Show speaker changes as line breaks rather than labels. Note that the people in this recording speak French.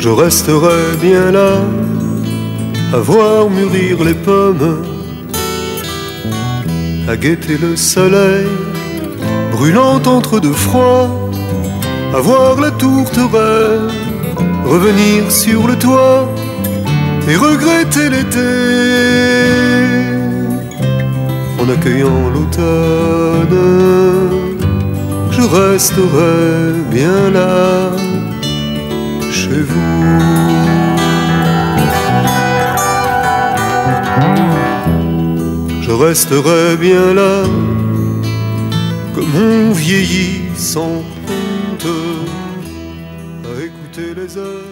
je resterai bien là, à voir mûrir les pommes, à guetter le soleil, brûlant entre deux froids, à voir la tourterelle revenir sur le toit et regretter l'été en accueillant l'automne. Je resterai bien là, chez vous. Je resterai bien là, comme on vieillit sans honte, à écouter les heures